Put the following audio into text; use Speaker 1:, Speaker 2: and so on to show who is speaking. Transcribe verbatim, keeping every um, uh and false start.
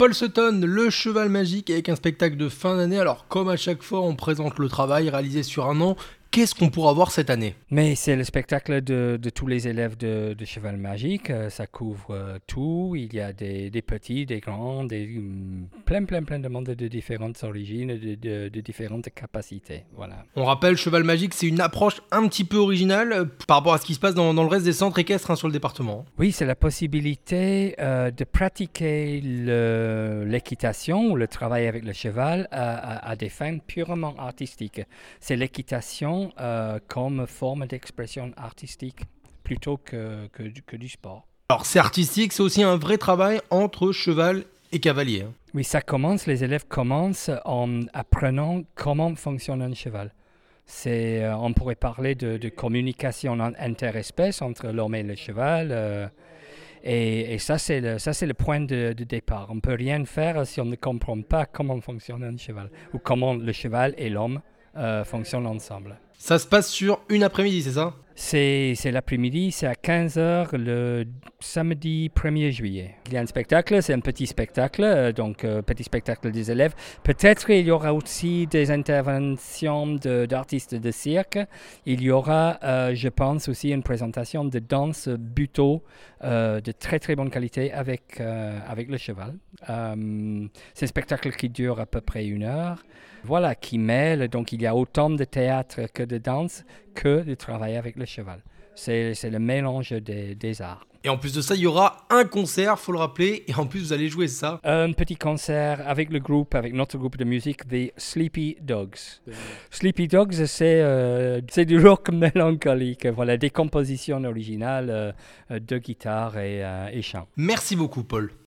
Speaker 1: Paul Sutton, le cheval magique avec un spectacle de fin d'année. Alors comme à chaque fois on présente le travail réalisé sur un an, qu'est-ce qu'on pourra voir cette année?
Speaker 2: Mais c'est le spectacle de, de tous les élèves de, de Cheval Magique. Euh, ça couvre euh, tout. Il y a des, des petits, des grands, des, hum, plein, plein, plein de monde de différentes origines, de, de, de différentes capacités. Voilà.
Speaker 1: On rappelle, Cheval Magique, c'est une approche un petit peu originale euh, par rapport à ce qui se passe dans, dans le reste des centres équestres hein, sur le département.
Speaker 2: Oui, c'est la possibilité euh, de pratiquer le, l'équitation ou le travail avec le cheval à, à, à des fins purement artistiques. C'est l'équitation euh, comme forme d'expression artistique plutôt que, que, que du sport.
Speaker 1: Alors c'est artistique, c'est aussi un vrai travail entre cheval et cavalier. hein.
Speaker 2: Oui, ça commence, les élèves commencent en apprenant comment fonctionne un cheval. C'est, euh, on pourrait parler de, de communication en- interespèces entre l'homme et le cheval. euh, et, et ça, c'est le, ça, c'est le point de, de départ. On ne peut rien faire si on ne comprend pas comment fonctionne un cheval ou comment le cheval et l'homme euh, fonctionnent ensemble.
Speaker 1: Ça se passe sur une après-midi, c'est ça?
Speaker 2: C'est, c'est l'après-midi, c'est à quinze heures le samedi premier juillet. Il y a un spectacle, c'est un petit spectacle, euh, donc euh, petit spectacle des élèves. Peut-être il y aura aussi des interventions de, d'artistes de cirque. Il y aura, euh, je pense, aussi une présentation de danse buto euh, de très très bonne qualité avec, euh, avec le cheval. Euh, c'est un spectacle qui dure à peu près une heure. Voilà, qui mêle, donc il y a autant de théâtre que de danse, que de travail avec le cheval. C'est, c'est le mélange des, des arts.
Speaker 1: Et en plus de ça, il y aura un concert, faut le rappeler, et en plus vous allez jouer, c'est ça?
Speaker 2: Un petit concert avec le groupe, avec notre groupe de musique, The Sleepy Dogs. Sleepy Dogs, c'est, euh, c'est du rock mélancolique, voilà, des compositions originales euh, de guitare et, euh, et chant.
Speaker 1: Merci beaucoup, Paul.